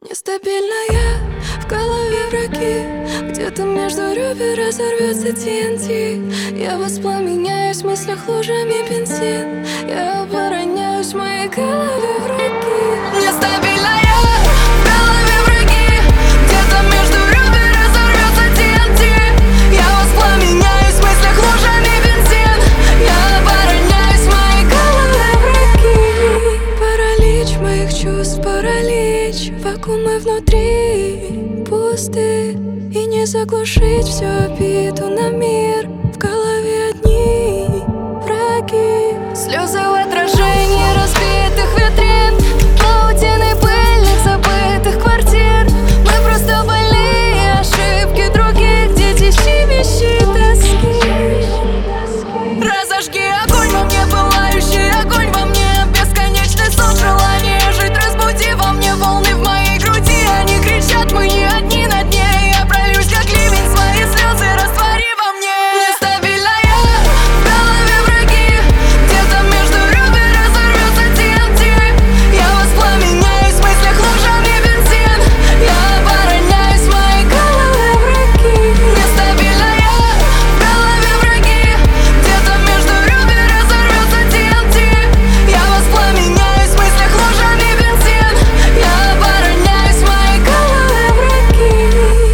Нестабильная, в голове враги, где-то между ребер разорвется TNT. Я воспламеняюсь в мыслях лужами бензин. Я обороняюсь, в моей голове враги. Нестабильная, в голове враги, где-то между ребер разорвется TNT. Я воспламеняюсь в мыслях лужами бензин. Я обороняюсь, в моей голове враги. Паралич моих чувств, паралич. Вакуумы внутри пусты, и не заглушить всю обиду на мир. В голове одни враги. Слезы в отражении разбитых витрин, паутины пыльных забытых квартир. Мы просто больные ошибки других, дети щемящие тоски. Разожги огонь во мне, пылающий огонь во мне, бесконечный сон, желание жить. Разбуди во мне волны в моей груди, они кричат, мы не одни на дне. Я прольюсь как ливень, свои слезы раствори во мне. Нестабильная, в голове враги, где-то между ребер разорвется TNT. Я воспламеняюсь в мыслях лужами бензин. Я обороняюсь, в моей голове враги. Нестабильная, в голове враги, где-то между ребер разорвется TNT. Я воспламеняюсь в мыслях лужами бензин. Я обороняюсь, в моей голове враги.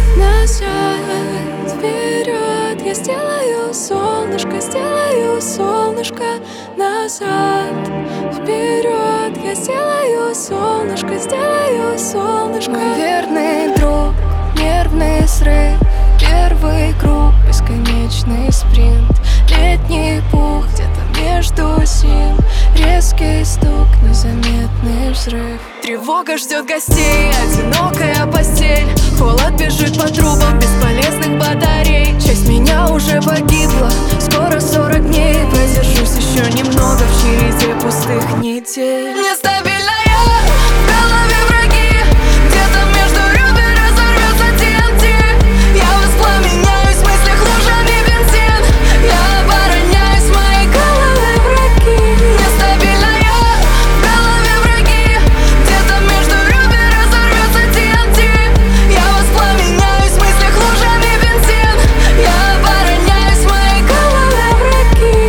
Назад, вперед, я сделаю солнышко, сделаю солнышко. Назад, вперед, я сделаю солнышко, сделаю солнышко. Мой верный друг, нервный срыв, первый круг, бесконечный спринт. Летний пух где-то между сил, резкий стук, незаметный взрыв. Тревога ждет гостей, одинокая постель. Холод бежит по трубам бесполезных батарей. Часть меня уже погибла, скоро 40 дней. Продержусь еще немного в череде пустых недель. Нестабильная, в голове враги, где-то между ребер разорвется TNT. Я воспламеняюсь в мыслях лужами бензин. Я обороняюсь, в моей голове враги. Нестабильная, в голове враги, где-то между ребер разорвется TNT. Я воспламеняюсь в мыслях лужами бензин. Я обороняюсь, в моей голове враги.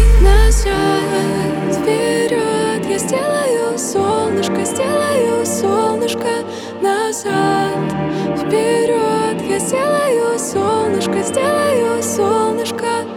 Назад, вперед, я сделаю солнышко, сделаю солнышко. Назад, вперед, я сделаю солнышко, сделаю солнышко.